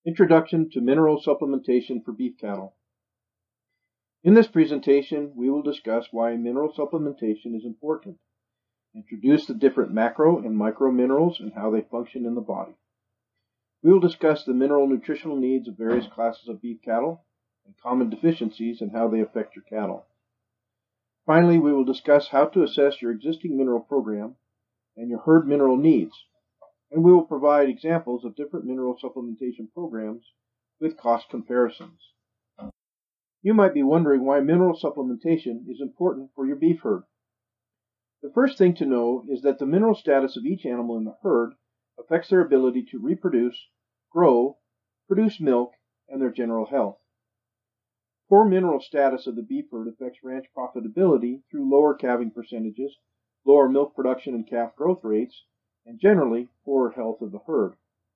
Introduction to Mineral Supplementation for Beef Cattle. In this presentation, we will discuss why mineral supplementation is important, introduce the different macro and micro minerals and how they function in the body. We will discuss the mineral nutritional needs of various classes of beef cattle and common deficiencies and how they affect your cattle. Finally, we will discuss how to assess your existing mineral program and your herd mineral needs, and we will provide examples of different mineral supplementation programs with cost comparisons. You might be wondering why mineral supplementation is important for your beef herd. The first thing to know is that the mineral status of each animal in the herd affects their ability to reproduce, grow, produce milk, and their general health. Poor mineral status of the beef herd affects ranch profitability through lower calving percentages, lower milk production and calf growth rates, and generally poorer health of the herd.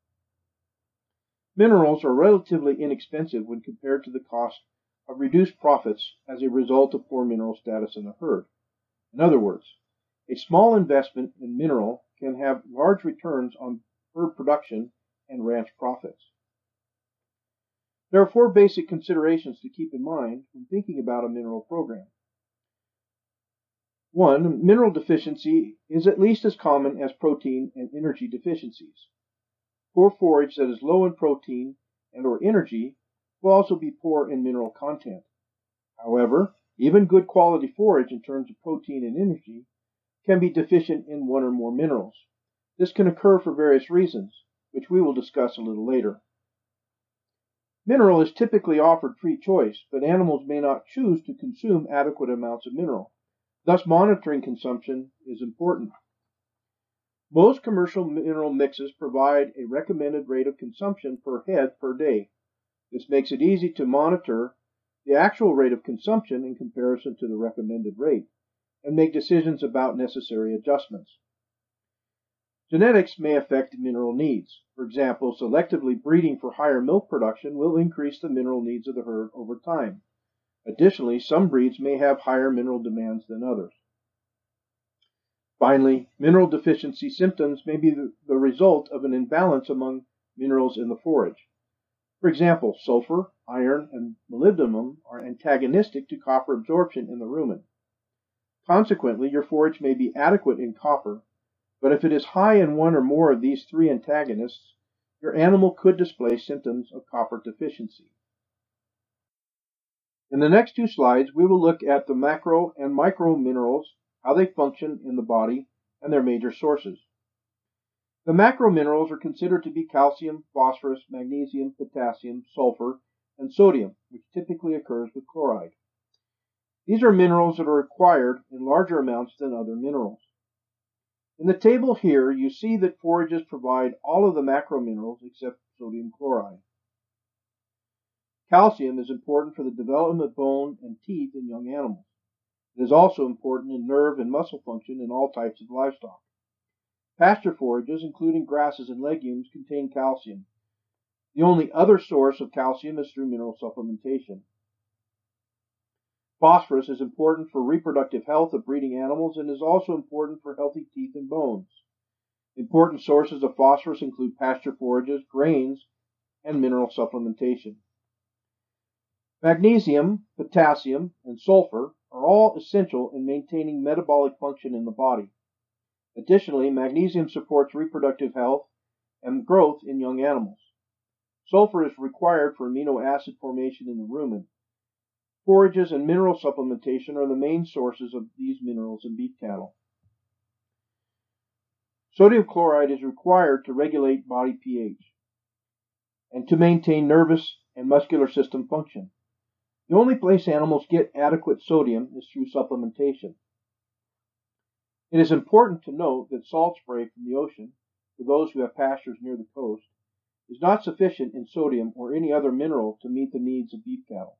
Minerals are relatively inexpensive when compared to the cost of reduced profits as a result of poor mineral status in the herd. In other words, a small investment in mineral can have large returns on herd production and ranch profits. There are four basic considerations to keep in mind when thinking about a mineral program. 1. Mineral deficiency is at least as common as protein and energy deficiencies. Poor forage that is low in protein and/or energy will also be poor in mineral content. However, even good quality forage in terms of protein and energy can be deficient in one or more minerals. This can occur for various reasons, which we will discuss a little later. Mineral is typically offered free choice, but animals may not choose to consume adequate amounts of mineral. Thus, monitoring consumption is important. Most commercial mineral mixes provide a recommended rate of consumption per head per day. This makes it easy to monitor the actual rate of consumption in comparison to the recommended rate and make decisions about necessary adjustments. Genetics may affect mineral needs. For example, selectively breeding for higher milk production will increase the mineral needs of the herd over time. Additionally, some breeds may have higher mineral demands than others. Finally, mineral deficiency symptoms may be the result of an imbalance among minerals in the forage. For example, sulfur, iron, and molybdenum are antagonistic to copper absorption in the rumen. Consequently, your forage may be adequate in copper, but if it is high in one or more of these three antagonists, your animal could display symptoms of copper deficiency. In the next two slides, we will look at the macro and micro minerals, how they function in the body, and their major sources. The macro minerals are considered to be calcium, phosphorus, magnesium, potassium, sulfur, and sodium, which typically occurs with chloride. These are minerals that are required in larger amounts than other minerals. In the table here, you see that forages provide all of the macro minerals except sodium chloride. Calcium is important for the development of bone and teeth in young animals. It is also important in nerve and muscle function in all types of livestock. Pasture forages, including grasses and legumes, contain calcium. The only other source of calcium is through mineral supplementation. Phosphorus is important for reproductive health of breeding animals and is also important for healthy teeth and bones. Important sources of phosphorus include pasture forages, grains, and mineral supplementation. Magnesium, potassium, and sulfur are all essential in maintaining metabolic function in the body. Additionally, magnesium supports reproductive health and growth in young animals. Sulfur is required for amino acid formation in the rumen. Forages and mineral supplementation are the main sources of these minerals in beef cattle. Sodium chloride is required to regulate body pH and to maintain nervous and muscular system function. The only place animals get adequate sodium is through supplementation. It is important to note that salt spray from the ocean, for those who have pastures near the coast, is not sufficient in sodium or any other mineral to meet the needs of beef cattle.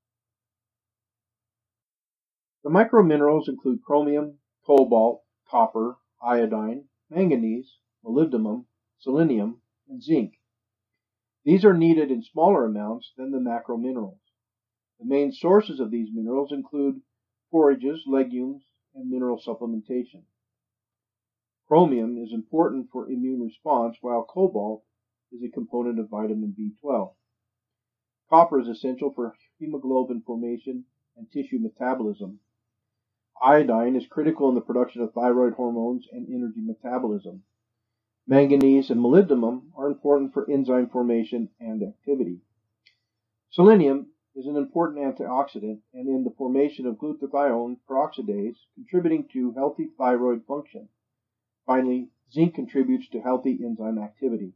The microminerals include chromium, cobalt, copper, iodine, manganese, molybdenum, selenium, and zinc. These are needed in smaller amounts than the macrominerals. The main sources of these minerals include forages, legumes, and mineral supplementation. Chromium is important for immune response, while cobalt is a component of vitamin B12. Copper is essential for hemoglobin formation and tissue metabolism. Iodine is critical in the production of thyroid hormones and energy metabolism. Manganese and molybdenum are important for enzyme formation and activity. Selenium is an important antioxidant and in the formation of glutathione peroxidase, contributing to healthy thyroid function. Finally, zinc contributes to healthy enzyme activity.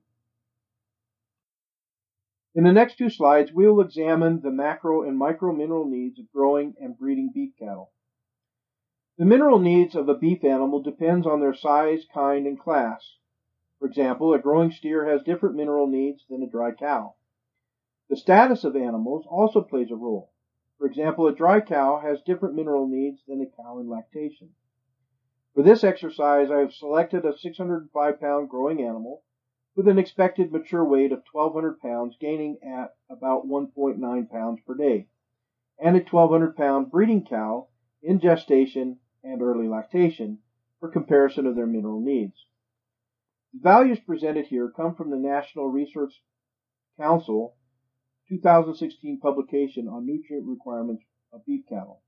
In the next two slides, we will examine the macro and micro mineral needs of growing and breeding beef cattle. The mineral needs of a beef animal depends on their size, kind, and class. For example, a growing steer has different mineral needs than a dry cow. The status of animals also plays a role. For example, a dry cow has different mineral needs than a cow in lactation. For this exercise, I have selected a 605-pound growing animal with an expected mature weight of 1,200 pounds, gaining at about 1.9 pounds per day, and a 1,200-pound breeding cow in gestation and early lactation for comparison of their mineral needs. The values presented here come from the National Research Council 2016 publication on nutrient requirements of beef cattle.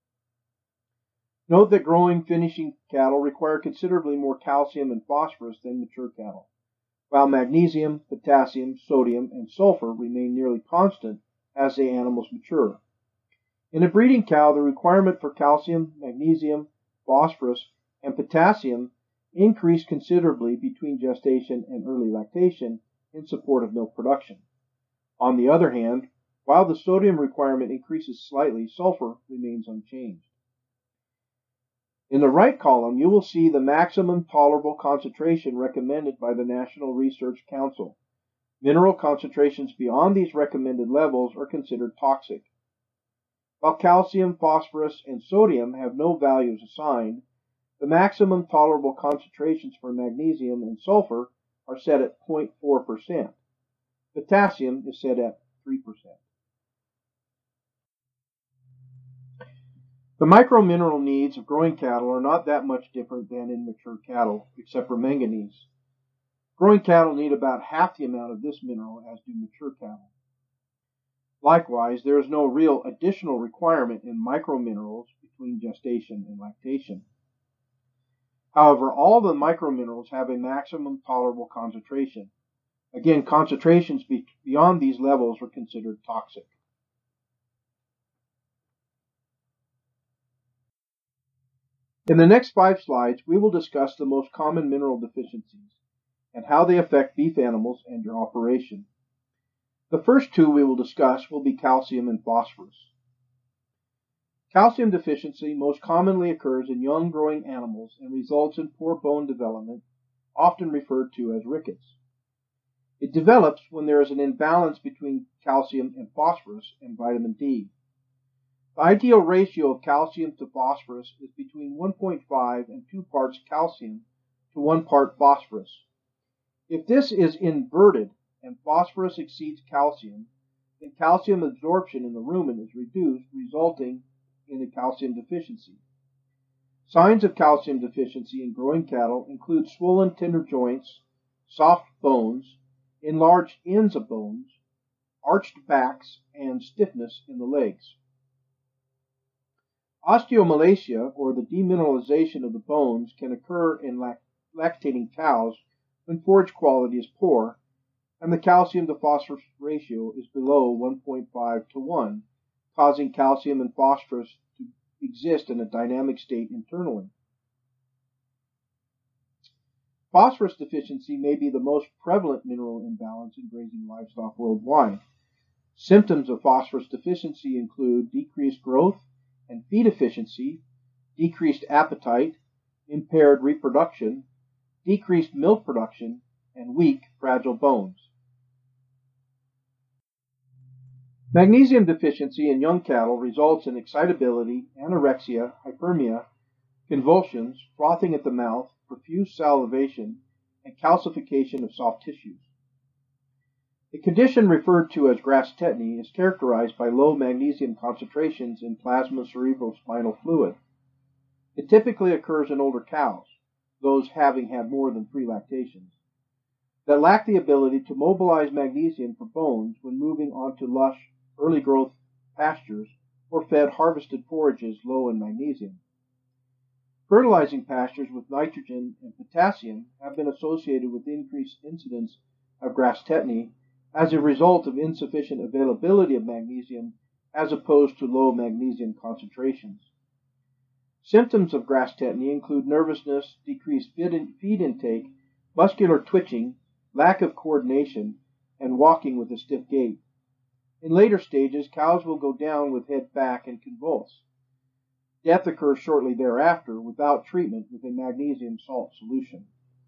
Note that growing finishing cattle require considerably more calcium and phosphorus than mature cattle, while magnesium, potassium, sodium, and sulfur remain nearly constant as the animals mature. In a breeding cow, the requirement for calcium, magnesium, phosphorus, and potassium increase considerably between gestation and early lactation in support of milk production. On the other hand, while the sodium requirement increases slightly, sulfur remains unchanged. In the right column, you will see the maximum tolerable concentration recommended by the National Research Council. Mineral concentrations beyond these recommended levels are considered toxic. While calcium, phosphorus, and sodium have no values assigned, the maximum tolerable concentrations for magnesium and sulfur are set at 0.4%. Potassium is set at 3%. The micromineral needs of growing cattle are not that much different than in mature cattle, except for manganese. Growing cattle need about half the amount of this mineral as do mature cattle. Likewise, there is no real additional requirement in microminerals between gestation and lactation. However, all the microminerals have a maximum tolerable concentration. Again, concentrations beyond these levels are considered toxic. In the next 5 slides, we will discuss the most common mineral deficiencies and how they affect beef animals and your operation. The first two we will discuss will be calcium and phosphorus. Calcium deficiency most commonly occurs in young growing animals and results in poor bone development, often referred to as rickets. It develops when there is an imbalance between calcium and phosphorus and vitamin D. The ideal ratio of calcium to phosphorus is between 1.5 and 2 parts calcium to 1 part phosphorus. If this is inverted and phosphorus exceeds calcium, then calcium absorption in the rumen is reduced, resulting in a calcium deficiency. Signs of calcium deficiency in growing cattle include swollen tender joints, soft bones, enlarged ends of bones, arched backs, and stiffness in the legs. Osteomalacia, or the demineralization of the bones, can occur in lactating cows when forage quality is poor and the calcium to phosphorus ratio is below 1.5 to 1, causing calcium and phosphorus to exist in a dynamic state internally. Phosphorus deficiency may be the most prevalent mineral imbalance in grazing livestock worldwide. Symptoms of phosphorus deficiency include decreased growth and feed efficiency, decreased appetite, impaired reproduction, decreased milk production, and weak, fragile bones. Magnesium deficiency in young cattle results in excitability, anorexia, hyperemia, convulsions, frothing at the mouth, profuse salivation, and calcification of soft tissues. A condition referred to as Grass tetany is characterized by low magnesium concentrations in plasma cerebrospinal fluid. It typically occurs in older cows, those having had more than 3 lactations. that lack the ability to mobilize magnesium for bones when moving onto lush, early growth pastures or fed harvested forages low in magnesium. Fertilizing pastures with nitrogen and potassium have been associated with increased incidence of grass tetany as a result of insufficient availability of magnesium as opposed to low magnesium concentrations. Symptoms of grass tetany include nervousness, decreased feed intake, muscular twitching, lack of coordination, and walking with a stiff gait. In later stages, cows will go down with head back and convulse. Death occurs shortly thereafter without treatment with a magnesium salt solution.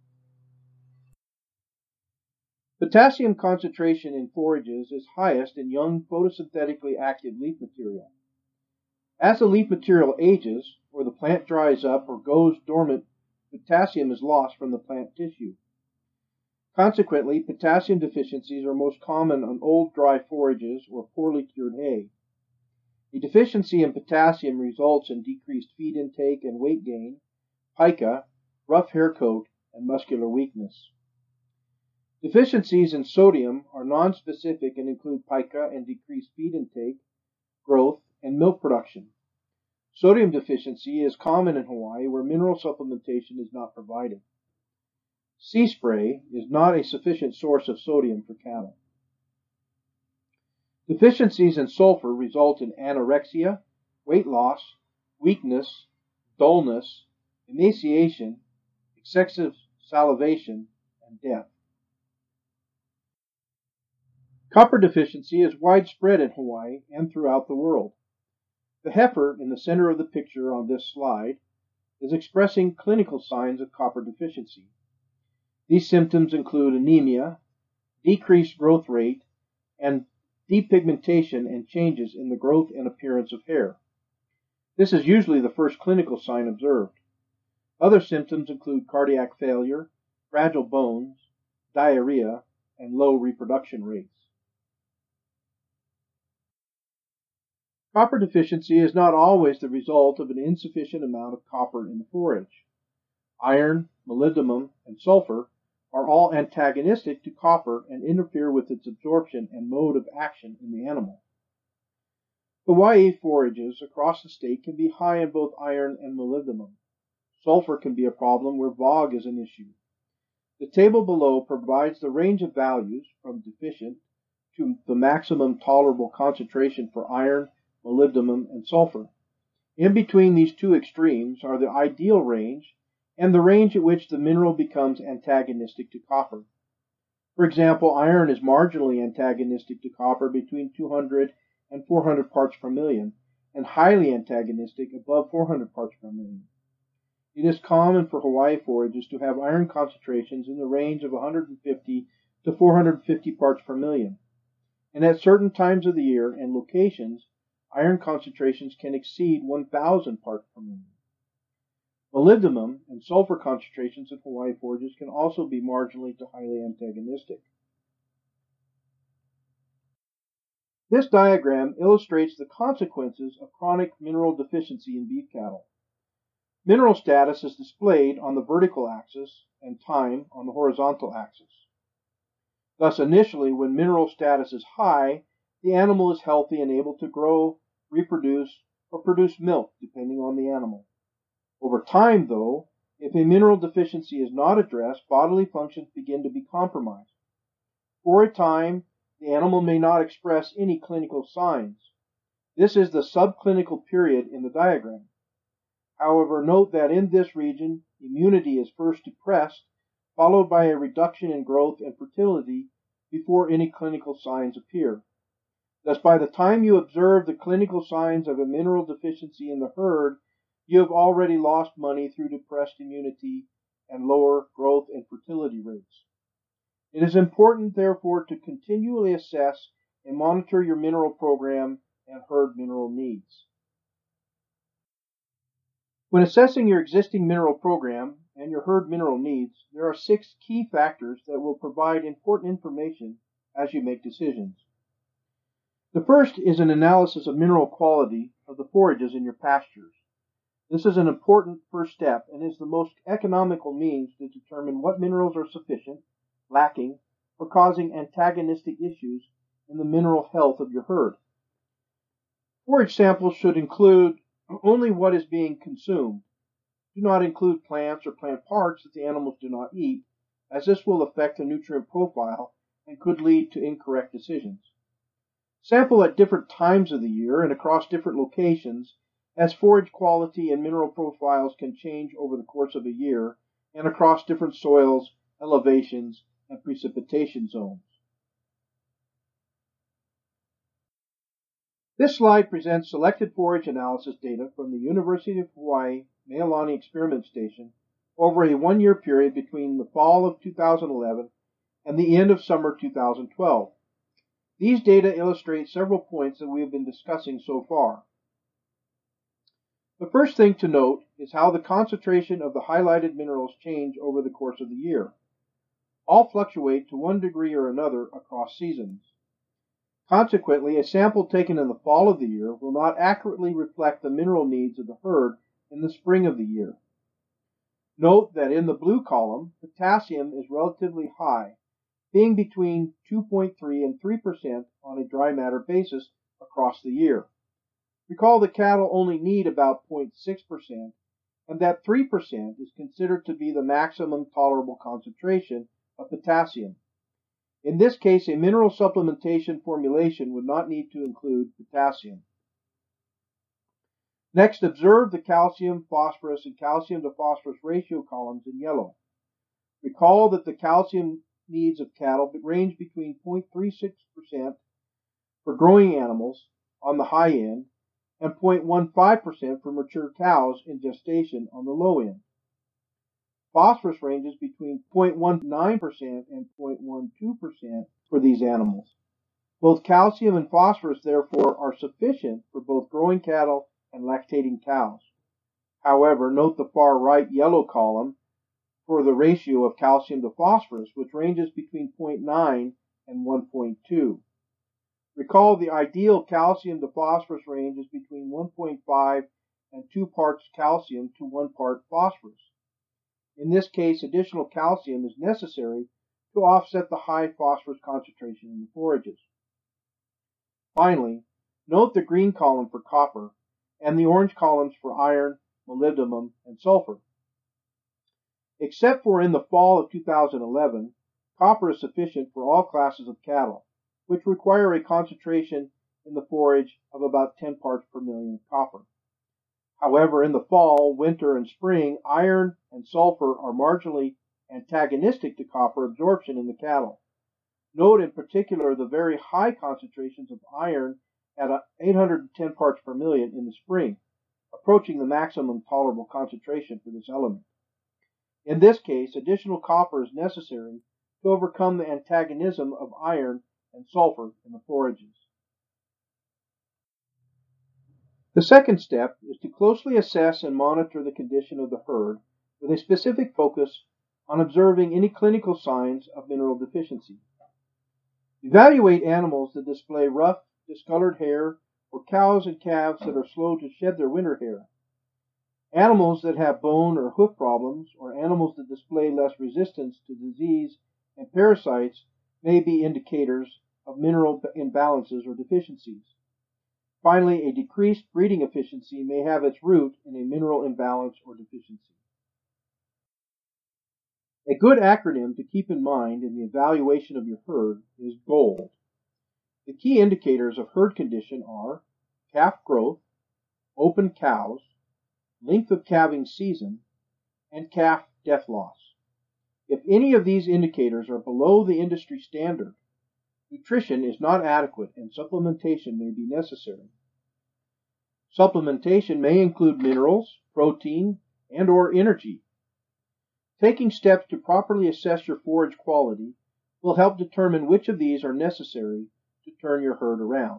Potassium concentration in forages is highest in young photosynthetically active leaf material. As the leaf material ages, or the plant dries up or goes dormant, potassium is lost from the plant tissue. Consequently, potassium deficiencies are most common on old dry forages or poorly cured hay. A deficiency in potassium results in decreased feed intake and weight gain, pica, rough hair coat, and muscular weakness. Deficiencies in sodium are nonspecific and include pica and decreased feed intake, growth, and milk production. Sodium deficiency is common in Hawaii where mineral supplementation is not provided. Sea spray is not a sufficient source of sodium for cattle. Deficiencies in sulfur result in anorexia, weight loss, weakness, dullness, emaciation, excessive salivation, and death. Copper deficiency is widespread in Hawaii and throughout the world. The heifer in the center of the picture on this slide is expressing clinical signs of copper deficiency. These symptoms include anemia, decreased growth rate, and depigmentation and changes in the growth and appearance of hair. This is usually the first clinical sign observed. Other symptoms include cardiac failure, fragile bones, diarrhea, and low reproduction rates. Copper deficiency is not always the result of an insufficient amount of copper in the forage. Iron, molybdenum, and sulfur are all antagonistic to copper and interfere with its absorption and mode of action in the animal. Hawaii forages across the state can be high in both iron and molybdenum. Sulfur can be a problem where VOG is an issue. The table below provides the range of values from deficient to the maximum tolerable concentration for iron, molybdenum, and sulfur. In between these two extremes are the ideal range and the range at which the mineral becomes antagonistic to copper. For example, iron is marginally antagonistic to copper between 200 and 400 parts per million, and highly antagonistic above 400 parts per million. It is common for Hawaii forages to have iron concentrations in the range of 150 to 450 parts per million, and at certain times of the year and locations, iron concentrations can exceed 1,000 parts per million. Molybdenum and sulfur concentrations in Hawaii forages can also be marginally to highly antagonistic. This diagram illustrates the consequences of chronic mineral deficiency in beef cattle. Mineral status is displayed on the vertical axis and time on the horizontal axis. Thus, initially, when mineral status is high, the animal is healthy and able to grow, reproduce, or produce milk, depending on the animal. Over time, though, if a mineral deficiency is not addressed, bodily functions begin to be compromised. For a time, the animal may not express any clinical signs. This is the subclinical period in the diagram. However, note that in this region, immunity is first depressed, followed by a reduction in growth and fertility before any clinical signs appear. Thus, by the time you observe the clinical signs of a mineral deficiency in the herd, you have already lost money through depressed immunity and lower growth and fertility rates. It is important, therefore, to continually assess and monitor your mineral program and herd mineral needs. When assessing your existing mineral program and your herd mineral needs, there are 6 key factors that will provide important information as you make decisions. The first is an analysis of mineral quality of the forages in your pastures. This is an important first step and is the most economical means to determine what minerals are sufficient lacking, or causing antagonistic issues in the mineral health of your herd. Forage samples should include only what is being consumed. Do not include plants or plant parts that the animals do not eat, as this will affect the nutrient profile and could lead to incorrect decisions. Sample at different times of the year and across different locations, as forage quality and mineral profiles can change over the course of a year and across different soils, elevations, and precipitation zones. This slide presents selected forage analysis data from the University of Hawaii Meilani Experiment Station over a one-year period between the fall of 2011 and the end of summer 2012. These data illustrate several points that we have been discussing so far. The first thing to note is how the concentration of the highlighted minerals change over the course of the year. All fluctuate to one degree or another across seasons. Consequently, a sample taken in the fall of the year will not accurately reflect the mineral needs of the herd in the spring of the year. Note that in the blue column, potassium is relatively high, being between 2.3 and 3% on a dry matter basis across the year. Recall that cattle only need about 0.6%, and that 3% is considered to be the maximum tolerable concentration of potassium. In this case, a mineral supplementation formulation would not need to include potassium. Next, observe the calcium, phosphorus, and calcium to phosphorus ratio columns in yellow. Recall that the calcium needs of cattle range between 0.36% for growing animals on the high end and 0.15% for mature cows in gestation on the low end. Phosphorus ranges between 0.19% and 0.12% for these animals. Both calcium and phosphorus, therefore, are sufficient for both growing cattle and lactating cows. However, note the far right yellow column for the ratio of calcium to phosphorus, which ranges between 0.9 and 1.2. Recall the ideal calcium to phosphorus range is between 1.5 and 2 parts calcium to 1 part phosphorus. In this case, additional calcium is necessary to offset the high phosphorus concentration in the forages. Finally, note the green column for copper and the orange columns for iron, molybdenum, and sulfur. Except for in the fall of 2011, copper is sufficient for all classes of cattle, which require a concentration in the forage of about 10 parts per million of copper. However, in the fall, winter, and spring, iron and sulfur are marginally antagonistic to copper absorption in the cattle. Note in particular the very high concentrations of iron at 810 parts per million in the spring, approaching the maximum tolerable concentration for this element. In this case, additional copper is necessary to overcome the antagonism of iron and sulfur in the forages. The second step is to closely assess and monitor the condition of the herd with a specific focus on observing any clinical signs of mineral deficiency. Evaluate animals that display rough, discolored hair, or cows and calves that are slow to shed their winter hair. Animals that have bone or hoof problems, or animals that display less resistance to disease and parasites may be indicators of mineral imbalances or deficiencies. Finally, a decreased breeding efficiency may have its root in a mineral imbalance or deficiency. A good acronym to keep in mind in the evaluation of your herd is GOLD. The key indicators of herd condition are calf growth, open cows, length of calving season, and calf death loss. If any of these indicators are below the industry standard, nutrition is not adequate and supplementation may be necessary. Supplementation may include minerals, protein, and/or energy. Taking steps to properly assess your forage quality will help determine which of these are necessary to turn your herd around.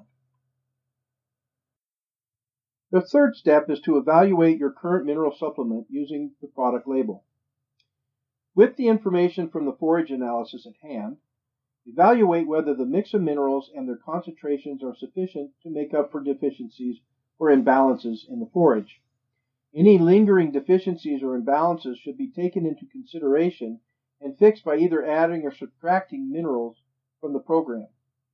The third step is to evaluate your current mineral supplement using the product label. With the information from the forage analysis at hand, evaluate whether the mix of minerals and their concentrations are sufficient to make up for deficiencies or imbalances in the forage. Any lingering deficiencies or imbalances should be taken into consideration and fixed by either adding or subtracting minerals from the program.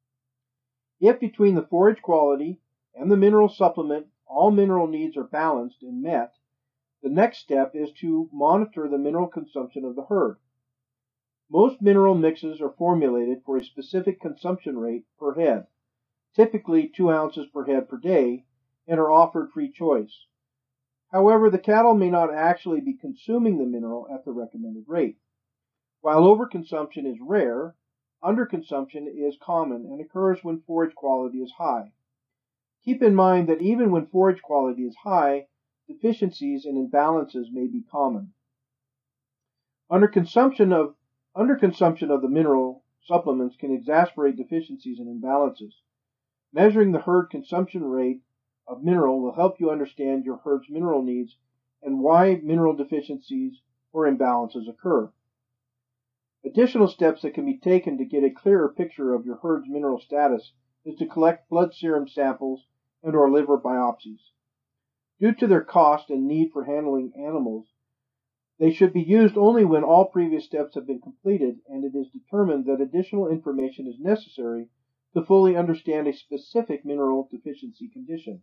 If between the forage quality and the mineral supplement all mineral needs are balanced and met, the next step is to monitor the mineral consumption of the herd. Most mineral mixes are formulated for a specific consumption rate per head, typically 2 ounces per head per day, and are offered free choice. However, the cattle may not actually be consuming the mineral at the recommended rate. While overconsumption is rare, underconsumption is common and occurs when forage quality is high. Keep in mind that even when forage quality is high, deficiencies and imbalances may be common. Underconsumption of the mineral supplements can exacerbate deficiencies and imbalances. Measuring the herd consumption rate of mineral will help you understand your herd's mineral needs and why mineral deficiencies or imbalances occur. Additional steps that can be taken to get a clearer picture of your herd's mineral status is to collect blood serum samples and/or liver biopsies. Due to their cost and need for handling animals, they should be used only when all previous steps have been completed and it is determined that additional information is necessary to fully understand a specific mineral deficiency condition.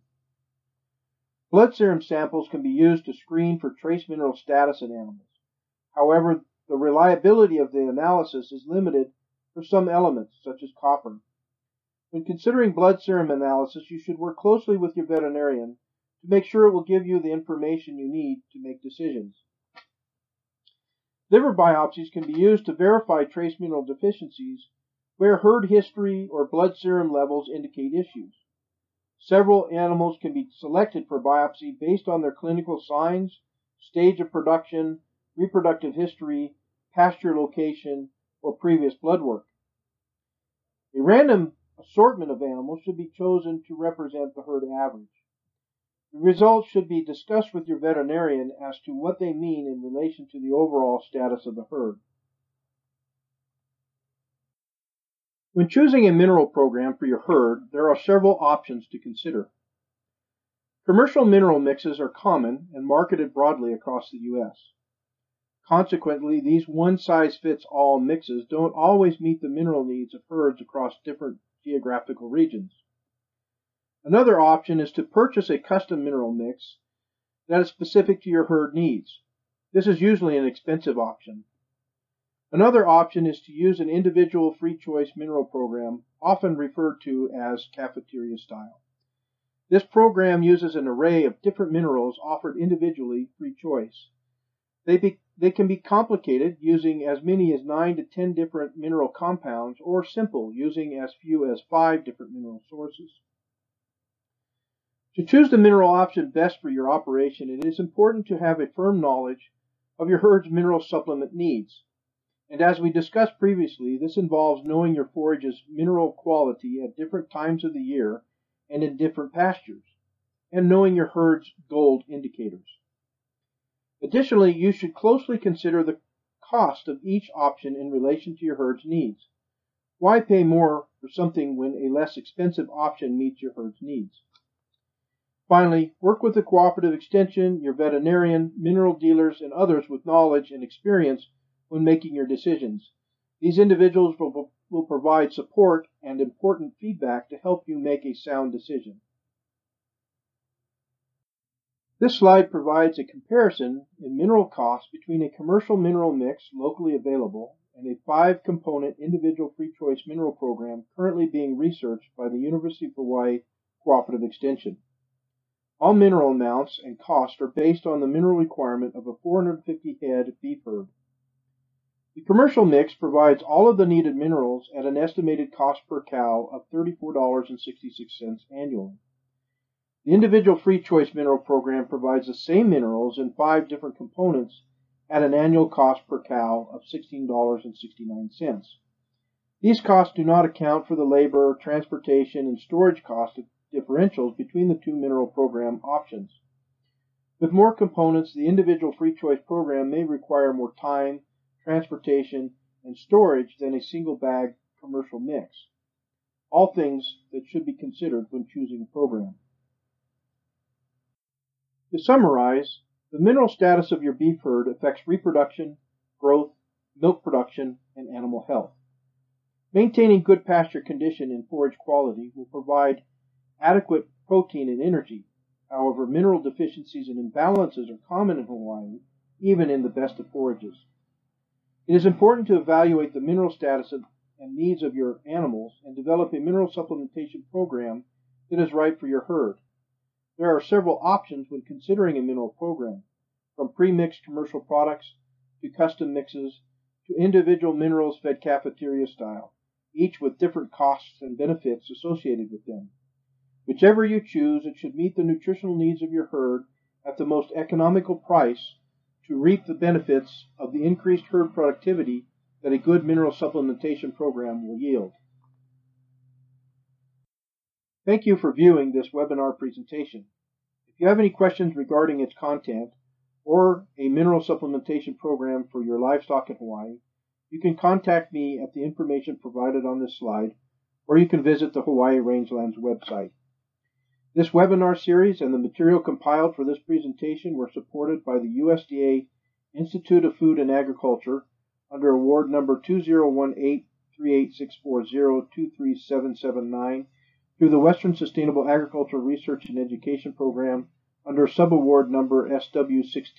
Blood serum samples can be used to screen for trace mineral status in animals. However, the reliability of the analysis is limited for some elements, such as copper. When considering blood serum analysis, you should work closely with your veterinarian to make sure it will give you the information you need to make decisions. Liver biopsies can be used to verify trace mineral deficiencies where herd history or blood serum levels indicate issues. Several animals can be selected for biopsy based on their clinical signs, stage of production, reproductive history, pasture location, or previous blood work. A random assortment of animals should be chosen to represent the herd average. The results should be discussed with your veterinarian as to what they mean in relation to the overall status of the herd. When choosing a mineral program for your herd, there are several options to consider. Commercial mineral mixes are common and marketed broadly across the U.S. Consequently, these one-size-fits-all mixes don't always meet the mineral needs of herds across different geographical regions. Another option is to purchase a custom mineral mix that is specific to your herd needs. This is usually an expensive option. Another option is to use an individual free choice mineral program, often referred to as cafeteria style. This program uses an array of different minerals offered individually free choice. They can be complicated, using as many as 9 to 10 different mineral compounds, or simple, using as few as 5 different mineral sources. To choose the mineral option best for your operation, it is important to have a firm knowledge of your herd's mineral supplement needs. And as we discussed previously, this involves knowing your forage's mineral quality at different times of the year and in different pastures, and knowing your herd's gold indicators. Additionally, you should closely consider the cost of each option in relation to your herd's needs. Why pay more for something when a less expensive option meets your herd's needs? Finally, work with the cooperative extension, your veterinarian, mineral dealers, and others with knowledge and experience when making your decisions. These individuals will provide support and important feedback to help you make a sound decision. This slide provides a comparison in mineral costs between a commercial mineral mix locally available and a 5-component individual free choice mineral program currently being researched by the University of Hawaii Cooperative Extension. All mineral amounts and costs are based on the mineral requirement of a 450 head beef herd. The commercial mix provides all of the needed minerals at an estimated cost per cow of $34.66 annually. The individual free choice mineral program provides the same minerals in 5 different components at an annual cost per cow of $16.69. These costs do not account for the labor, transportation, and storage cost differentials between the 2 mineral program options. With more components, the individual free choice program may require more time, transportation, and storage than a single bag commercial mix. All things that should be considered when choosing a program. To summarize, the mineral status of your beef herd affects reproduction, growth, milk production, and animal health. Maintaining good pasture condition and forage quality will provide adequate protein and energy. However, mineral deficiencies and imbalances are common in Hawaii, even in the best of forages. It is important to evaluate the mineral status and needs of your animals and develop a mineral supplementation program that is right for your herd. There are several options when considering a mineral program, from pre-mixed commercial products to custom mixes to individual minerals fed cafeteria style, each with different costs and benefits associated with them. Whichever you choose, it should meet the nutritional needs of your herd at the most economical price to reap the benefits of the increased herd productivity that a good mineral supplementation program will yield. Thank you for viewing this webinar presentation. If you have any questions regarding its content or a mineral supplementation program for your livestock in Hawaii, you can contact me at the information provided on this slide, or you can visit the Hawaii Rangelands website. This webinar series and the material compiled for this presentation were supported by the USDA Institute of Food and Agriculture under award number 2018-38640-23779 through the Western Sustainable Agriculture Research and Education Program under subaward number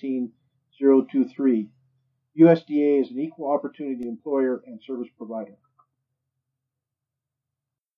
SW16023. USDA is an equal opportunity employer and service provider.